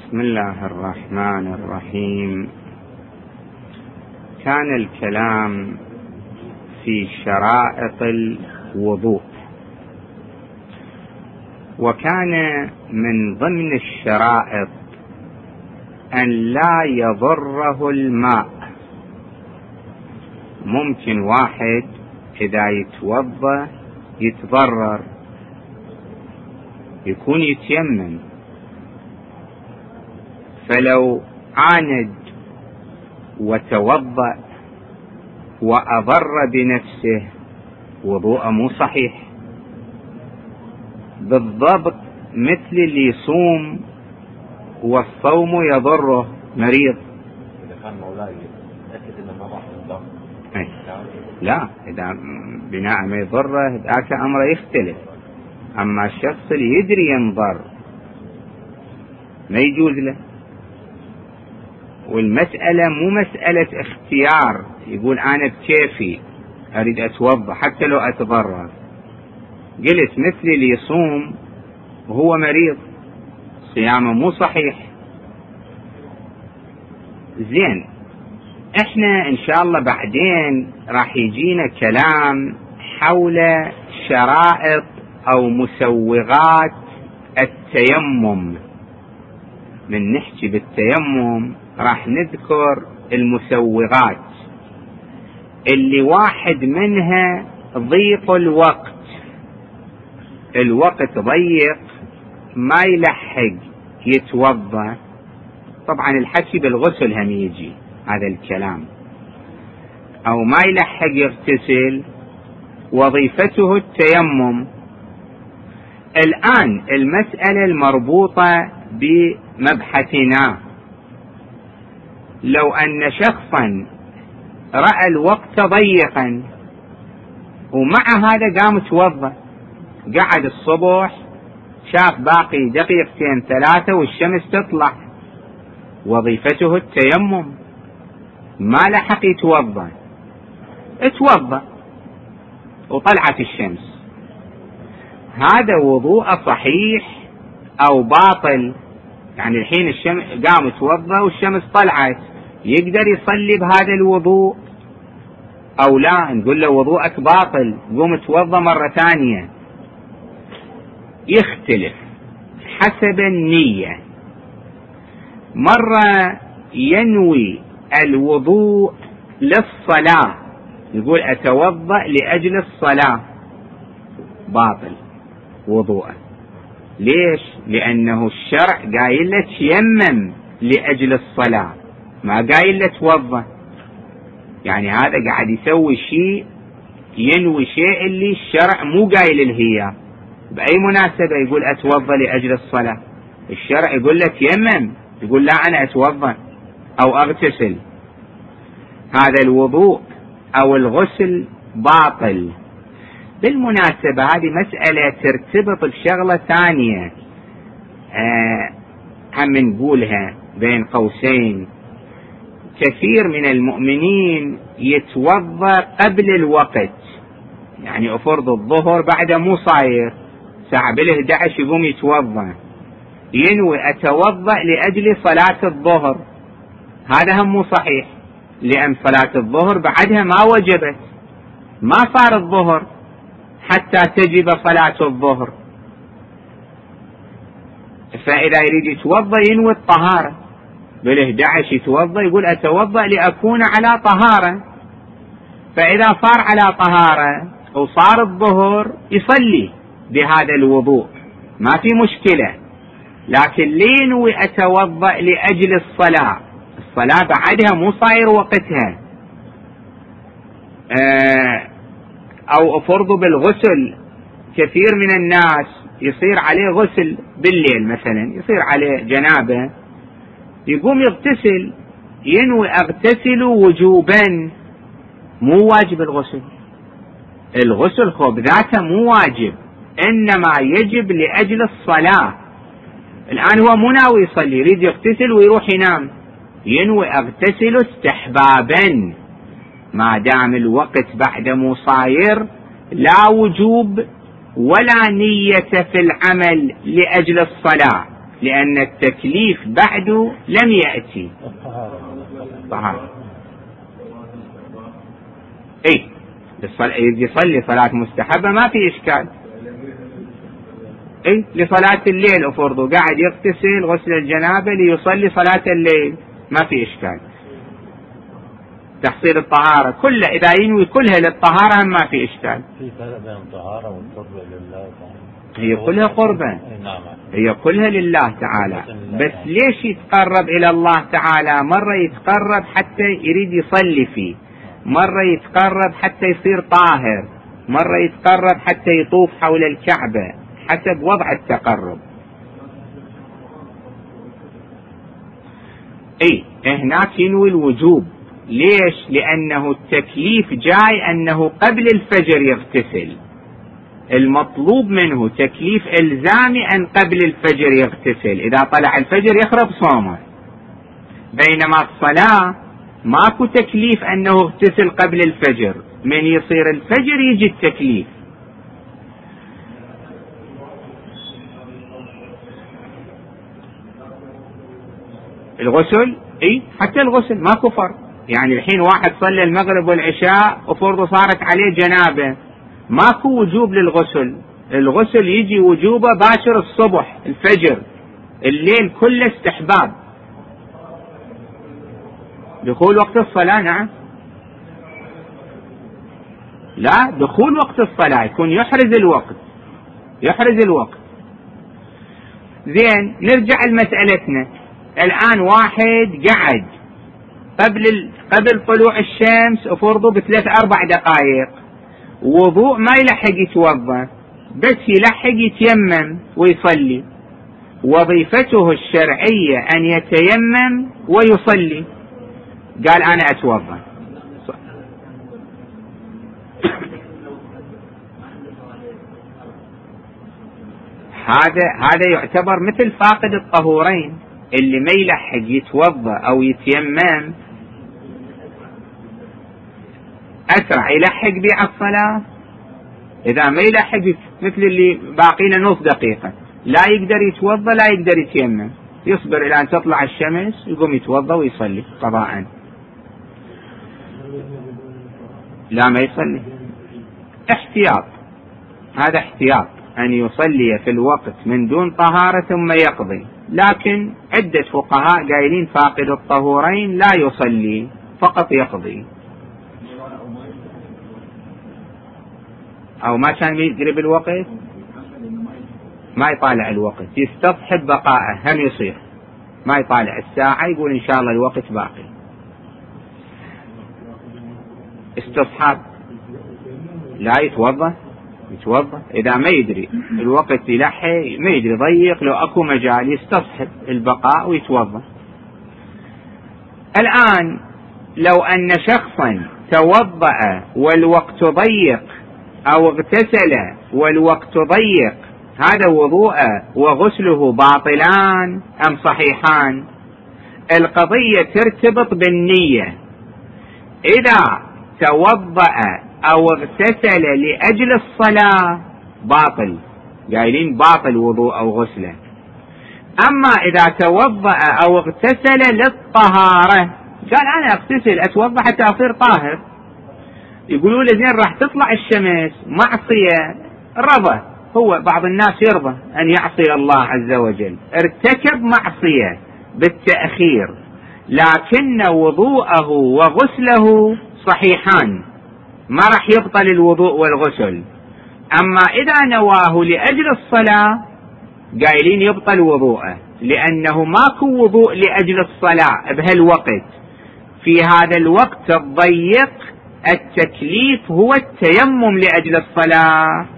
بسم الله الرحمن الرحيم. كان الكلام في شرائط الوضوء، وكان من ضمن الشرائط أن لا يضره الماء. ممكن واحد إذا يتوضأ يتضرر، يكون يتيمم، فلو عاند وتوضأ وأضر بنفسه وضوءه مو صحيح، بالضبط مثل اللي يصوم والصوم يضره، مريض. إذا كان مولاي يتأكد إنه ما راح ينضر، لا، إذا بناء ما يضره ذاك أمره يختلف. أما الشخص اللي يدري ينضر ما يجوز له. والمسألة مو مسألة اختيار، يقول أنا بكيفي أريد أتوضأ حتى لو أتضرر. قلت مثل اللي يصوم وهو مريض، صيامه مو صحيح. زين، احنا ان شاء الله بعدين راح يجينا كلام حول شرائط او مسوغات التيمم. من نحكي بالتيمم راح نذكر المسوغات اللي واحد منها ضيق الوقت. الوقت ضيق ما يلحق يتوضأ. طبعا الحكي بالغسل هم يجي هذا الكلام، او ما يلحق يغتسل، وظيفته التيمم. الآن المسألة المربوطة بمبحثنا، لو أن شخصا رأى الوقت ضيقا ومع هذا قام توضأ، قعد الصبح شاف باقي دقيقتين ثلاثة والشمس تطلع، وظيفته التيمم، ما لحق يتوضأ، اتوضأ وطلعت الشمس، هذا وضوء صحيح أو باطل؟ يعني الحين الشمس قام توضأ والشمس طلعت، يقدر يصلي بهذا الوضوء أو لا؟ نقول له وضوءك باطل، قوم توضأ مرة ثانية. يختلف حسب النية. مرة ينوي الوضوء للصلاة، يقول أتوضأ لأجل الصلاة، باطل وضوءه. ليش؟ لأنه الشرع قايل له تيمم لأجل الصلاة، ما قايل له توضأ. يعني هذا قاعد يسوي شيء، ينوي شيء اللي الشرع مو قايل له هي. بأي مناسبة يقول أتوضأ لأجل الصلاة؟ الشرع يقول له تيمم، يقول لا أنا أتوضأ أو أغتسل. هذا الوضوء أو الغسل باطل. بالمناسبة هذه مسألة ترتبط بشغلة ثانية هم نقولها بين قوسين. كثير من المؤمنين يتوضأ قبل الوقت، يعني أفرض الظهر بعد مو صاير ساعة بال11 يقوم يتوضأ، ينوي أتوضأ لأجل صلاة الظهر، هذا هم مو صحيح، لأن صلاة الظهر بعدها ما وجبت، ما صار الظهر حتى تجب صلاة الظهر. فإذا يريد يتوضأ ينوي الطهارة، بال11 يتوضأ يقول أتوضأ لأكون على طهارة، فإذا صار على طهارة وصار الظهر يصلي بهذا الوضوء، ما في مشكلة. لكن لينوي أتوضأ لأجل الصلاة، الصلاة بعدها مو صاير وقتها. أو أفرض بالغسل، كثير من الناس يصير عليه غسل بالليل مثلا، يصير عليه جنابة، يقوم يغتسل، ينوي أغتسل وجوبا، مو واجب الغسل. الغسل خب ذاته مو واجب، إنما يجب لأجل الصلاة. الآن هو مو ناوي يصلي، يريد يغتسل ويروح ينام، ينوي أغتسل استحبابا، ما دام الوقت بعد مو صاير، لا وجوب ولا نية في العمل لأجل الصلاة، لأن التكليف بعده لم يأتي. طهارة يصلي صلاة مستحبة ما في إشكال. لصلاة الليل أفرضه قاعد يغتسل غسل الجنابة ليصلي صلاة الليل ما في إشكال. تحصيل الطهارة كلها إذا ينوي كلها للطهارة ما في إشكال. في فرق بين الطهارة والقرب لله تعالى. هي كلها قربة، هي كلها لله تعالى، بس ليش يتقرب إلى الله تعالى؟ مرة يتقرب حتى يريد يصلي فيه، مرة يتقرب حتى يصير طاهر، مرة يتقرب حتى يطوف حول الكعبة حسب وضع التقرب. هناك ينوي الوجوب. ليش؟ لأنه التكليف جاي أنه قبل الفجر يغتسل، المطلوب منه تكليف إلزامي أن قبل الفجر يغتسل، إذا طلع الفجر يخرب صومه. بينما الصلاة ماكو تكليف أنه اغتسل قبل الفجر، من يصير الفجر يجي التكليف. الغسل حتى الغسل ماكو فرق. يعني الحين واحد صلى المغرب والعشاء وفرضه صارت عليه جنابه، ماكو وجوب للغسل، الغسل يجي وجوبه باشر الصبح الفجر، الليل كله استحباب. دخول وقت الصلاة نعم، لا دخول وقت الصلاة يكون يحرز الوقت. زين نرجع لمسألتنا الآن. واحد قعد قبل طلوع الشمس وفرضه ب3-4 دقائق، وضوء ما يلحق يتوضا، بس يلحق يتيمم ويصلي، وظيفته الشرعية أن يتيمم ويصلي. قال أنا أتوضا، هذا يعتبر مثل فاقد الطهورين، اللي ما يلحق يتوضا أو يتيمم أسرع يلحق بيه الصلاة. إذا ما يلحق مثل اللي باقينا نص دقيقة، لا يقدر يتوضا لا يقدر يتيمم، يصبر إلى أن تطلع الشمس يقوم يتوضا ويصلي قضاء. لا ما يصلي، احتياط، هذا احتياط أن يصلي في الوقت من دون طهارة ثم يقضي. لكن عدة فقهاء قايلين فاقد الطهورين لا يصلي، فقط يقضي. أو ما كان يدري بالوقت، ما يطالع الوقت، يستصحب بقائه، هم يصير ما يطالع الساعة، يقول إن شاء الله الوقت باقي، استصحاب. لا يتوضا إذا ما يدري الوقت يلحي، ما يدري ضيق، لو أكو مجال يستصحب البقاء ويتوضا. الآن لو أن شخصا توضأ والوقت ضيق أو اغتسل والوقت ضيق، هذا وضوءه وغسله باطلان أم صحيحان؟ القضية ترتبط بالنية. إذا توضأ أو اغتسل لأجل الصلاة باطل، قايلين باطل وضوء أو غسله. أما إذا توضأ أو اغتسل للطهارة، قال أنا أغتسل أتوضأ حتى أصير طاهر، يقولوا له زين راح تطلع الشمس، معصية، رضى، هو بعض الناس يرضى أن يعصي الله عز وجل، ارتكب معصية بالتأخير، لكن وضوءه وغسله صحيحان، ما راح يبطل الوضوء والغسل. أما إذا نواه لأجل الصلاة قايلين يبطل وضوءه، لأنه ماكو وضوء لأجل الصلاة بهالوقت. في هذا الوقت الضيق التكليف هو التيمم لأجل الصلاة.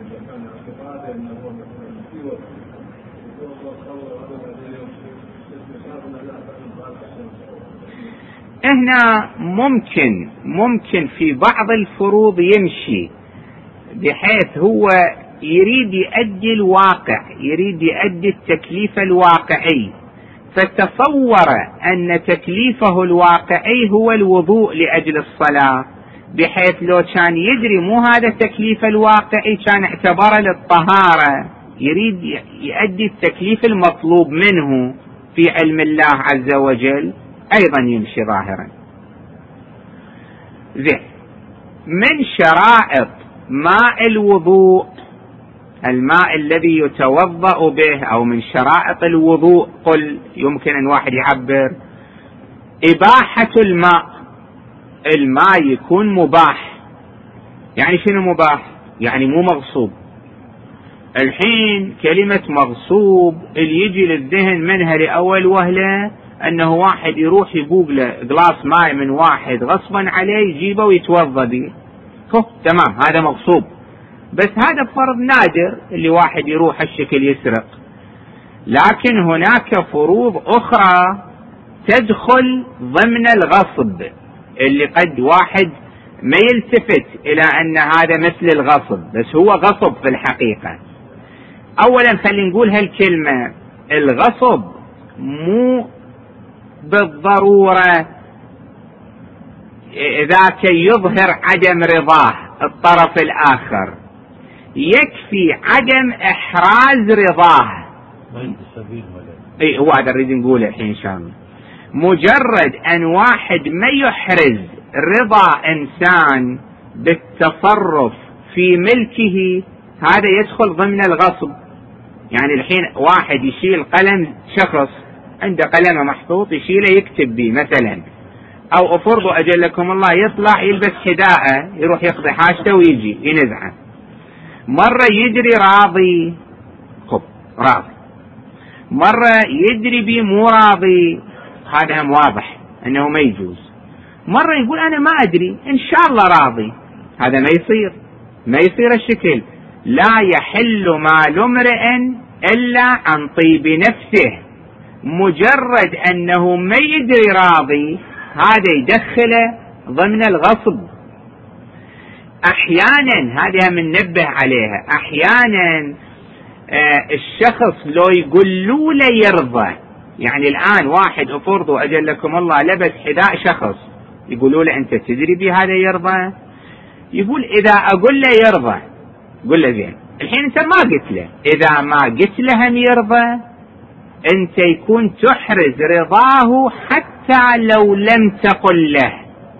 هنا ممكن في بعض الفروض يمشي، بحيث هو يريد يؤدي الواقع، يريد يؤدي التكليف الواقعي، فتصور أن تكليفه الواقعي هو الوضوء لأجل الصلاة، بحيث لو كان يدري مو هذا التكليف الواقعي كان اعتبره للطهارة يريد يؤدي التكليف المطلوب منه في علم الله عز وجل أيضا يمشي ظاهرا. زين، من شرائط ماء الوضوء الماء الذي يتوضأ به، أو من شرائط الوضوء قل يمكن أن واحد يعبر إباحة الماء يكون مباح. يعني شنو مباح؟ يعني مو مغصوب. الحين كلمة مغصوب اللي يجي للذهن منها لأول وهلة أنه واحد يروح يبوق له قلاص ماء من واحد غصبا عليه يجيبه ويتوضأ به، تمام، هذا مغصوب. بس هذا بفرض نادر اللي واحد يروح الشكل يسرق. لكن هناك فروض أخرى تدخل ضمن الغصب، اللي قد واحد ما يلتفت إلى أن هذا مثل الغصب، بس هو غصب في الحقيقة. أولا خلينا نقول هالكلمة، الغصب مو بالضرورة ذاك يظهر عدم رضاه الطرف الآخر، يكفي عدم إحراز رضاه. اي هو هذا نريد نقوله الحين إن شاء الله. مجرد أن واحد ما يحرز رضا إنسان بالتصرف في ملكه، هذا يدخل ضمن الغصب. يعني الحين واحد يشيل قلم، شخص عنده قلم محطوط يشيله يكتب به مثلا، أو أفرضوا أجلكم الله يطلع يلبس حذاءه يروح يقضي حاجته ويجي ينزعه، مرة يدري راضي راضي، مرة يدري بي مو راضي، هذا هم واضح أنه ما يجوز. مرة يقول أنا ما أدري إن شاء الله راضي، هذا ما يصير الشكل. لا يحل مال امرئ إلا عن طيب نفسه. مجرد أنه ما يدري راضي هذا يدخله ضمن الغصب. أحيانا هذه من ننبه عليها، أحيانا الشخص لو يقولوا له يرضى. يعني الآن واحد أفرضوا أجلكم الله لبس حذاء شخص، يقولوا له أنت تدري بهذا يرضى؟ يقول إذا أقول له يرضى، قل له زين، الحين أنت ما قلت له، إذا ما قلت له هم يرضى، أنت يكون تحرز رضاه حتى لو لم تقل له.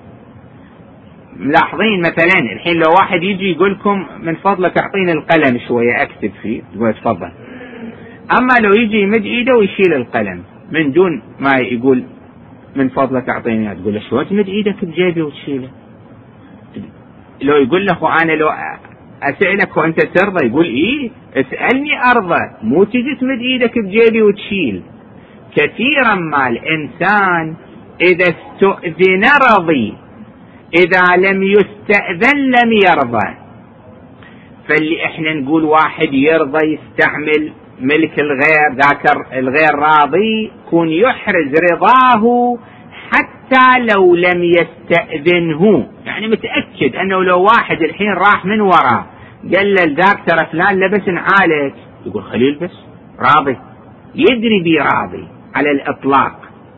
ملاحظين مثلا الحين لو واحد يجي يقولكم من فضلك أعطيني القلم شوية أكتب فيه، تقول تفضل. أما لو يجي يمد إيده ويشيل القلم من دون ما يقول من فضلك أعطيني، تقول له شو تمد إيدك بجيبي وتشيله؟ لو يقول له أنا لو أسألك وأنت ترضى، يقول إيه اسألني أرضى، مو تجي تمد إيدك بجيبي وتشيل. كثيرا ما الإنسان إذا استؤذن رضي، إذا لم يستأذن لم يرضى. فاللي إحنا نقول واحد يرضى يستعمل ملك الغير، ذاك الغير راضي، كون يحرز رضاه حتى لو لم يستأذنه. يعني متأكد أنه لو واحد الحين راح من وراه قال له ذاك ترى فلان لبس نعالك، يقول خليه يلبس، راضي، يدري بي راضي على الإطلاق.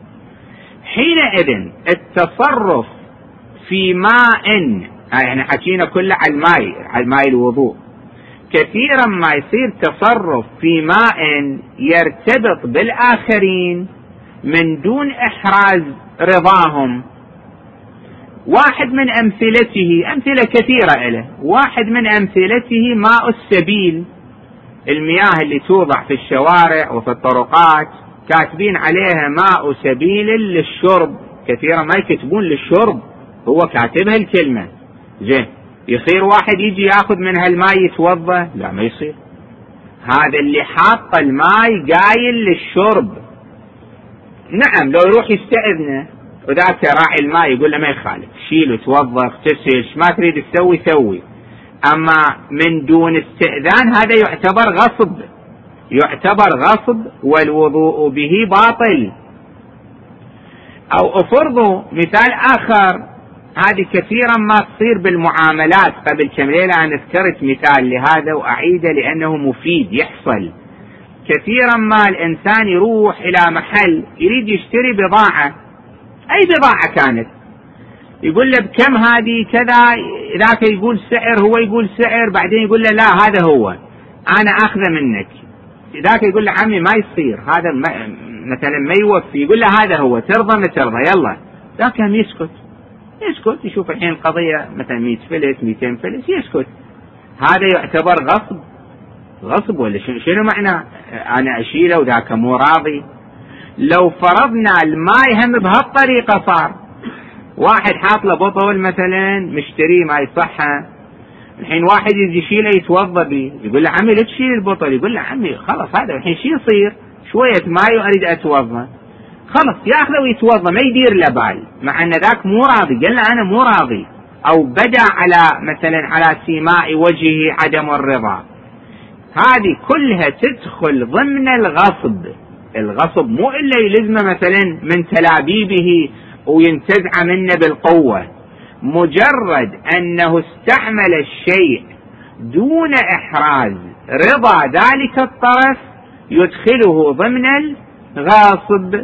حينئذ التصرف في ماء، يعني حكينا كله على الماء الوضوء، كثيرا ما يصير تصرف في ماء يرتبط بالآخرين من دون إحراز رضاهم. واحد من أمثلته، أمثلة كثيرة له، واحد من أمثلته ماء السبيل، المياه اللي توضع في الشوارع وفي الطرقات كاتبين عليها ماء سبيل للشرب، كثيرا ما يكتبون للشرب، هو كاتبها الكلمة. زين، يصير واحد يجي ياخذ من هالماء يتوضا؟ لا ما يصير، هذا اللي حاط الماء قايل للشرب. نعم لو يروح يستأذنه وذاك راعي الماء يقول له ما يخالف، شيل وتوضا اغتسل، ما تريد تسوي سوي. أما من دون استئذان هذا يعتبر غصب والوضوء به باطل. أو أفرضوا مثال آخر، هذه كثيرا ما تصير بالمعاملات. قبل كم ليلة أنا ذكرت مثال لهذا وأعيده لأنه مفيد يحصل. كثيرا ما الإنسان يروح إلى محل يريد يشتري بضاعة، أي بضاعة كانت، يقول له بكم هذه كذا، ذاك يقول سعر، هو يقول سعر، بعدين يقول له لا هذا هو. أنا أخذه منك، ذاك يقول له عمي ما يصير هذا مثلا ما يوفي، يقول له هذا هو، ترضى ما ترضى يلا، ذاك يسكت يشوف الحين القضية مثلا 100 فلس 200 فلس يسكت. هذا يعتبر غصب ولا شنو معنى أنا أشيله وذاك مو راضي؟ لو فرضنا الماء هم بهالطريقة، صار واحد حاط له بطل مثلا مشتري ما يصحه، الحين واحد يجي يشيله يتوضا به، يقول له عمي لا تشيل البطل، يقول له عمي خلاص هذا الحين شو يصير؟ شوية ماء اريد اتوضا، خلاص ياخذه ويتوضا ما يدير له بال، مع ان ذاك مو راضي، قال له انا مو راضي، او بدا على مثلا على سيماء وجهه عدم الرضا. هذه كلها تدخل ضمن الغصب مو الا يلزمه مثلا من تلابيبه وينتزع منه بالقوة، مجرد أنه استعمل الشيء دون إحراز رضا ذلك الطرف يدخله ضمن الغاصب.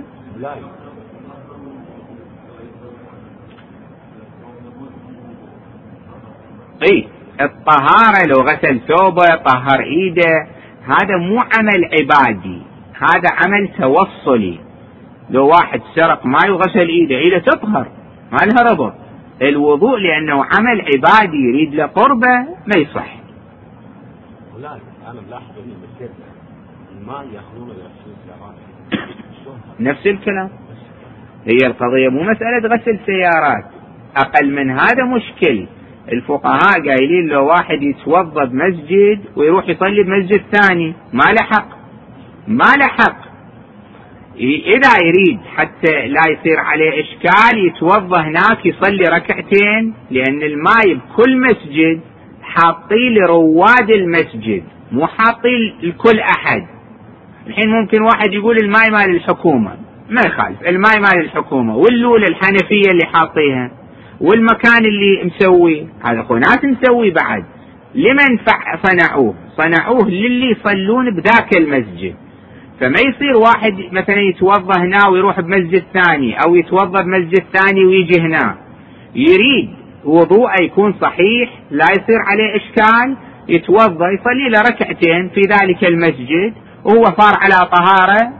الطهارة لو غسل ثوبه طهر ايده، هذا مو عمل عبادي، هذا عمل توصلي. لو واحد سرق ماء وغسل ايده تطهر ما لها ربط. الوضوء لأنه عمل عبادي يريد له قربة ما يصح. لا أنا ملاحظ إن المسجد الماء يأخذونه بغسيل سيارات نفس الكلام. هي القضية مو مسألة غسل سيارات، أقل من هذا مشكل. الفقهاء قايلين لو واحد يتوضا بمسجد ويروح يصلي بمسجد ثاني ما له حق. إذا يريد حتى لا يصير عليه إشكال يتوضا هناك يصلي ركعتين، لأن الماء بكل مسجد حاطي لرواد المسجد مو حاطي لكل أحد. الحين ممكن واحد يقول الماء مال الحكومة، ما يخالف، الماء مال الحكومة، واللولة الحنفية اللي حاطيها والمكان اللي مسوي هذا أخو ناس مسوي بعد، لمن صنعوه للي يصلون بذاك المسجد. فما يصير واحد مثلا يتوضا هنا ويروح بمسجد ثاني، او يتوضا بمسجد ثاني ويجي هنا، يريد وضوءه يكون صحيح لا يصير عليه اشكال، يتوضا يصلي له ركعتين في ذلك المسجد وهو صار على طهارة.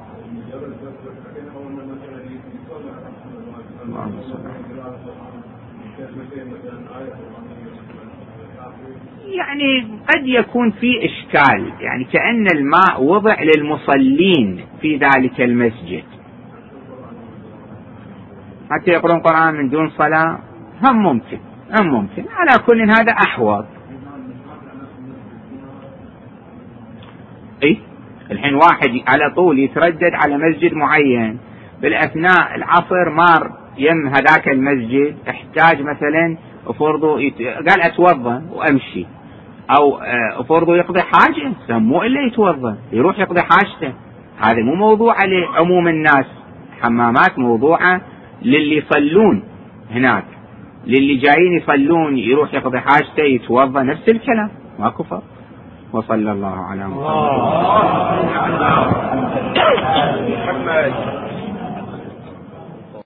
يعني قد يكون في إشكال، يعني كأن الماء وضع للمصلين في ذلك المسجد حتى يقرؤون قرآن من دون صلاة، هم ممكن على كل هذا أحوط. الحين واحد على طول يتردد على مسجد معين، بالأثناء العصر مار يم هذاك المسجد، احتاج مثلا فرضه قال أتوضا وأمشي، أو فرضه يقضي حاجة، مو إلا يتوضا يروح يقضي حاجته، هذا مو موضوع عليه عموم الناس. حمامات موضوعة للي يصلون هناك، للي جايين يصلون يروح يقضي حاجته يتوضا، نفس الكلام ماكو فرق. وصلى الله على محمد.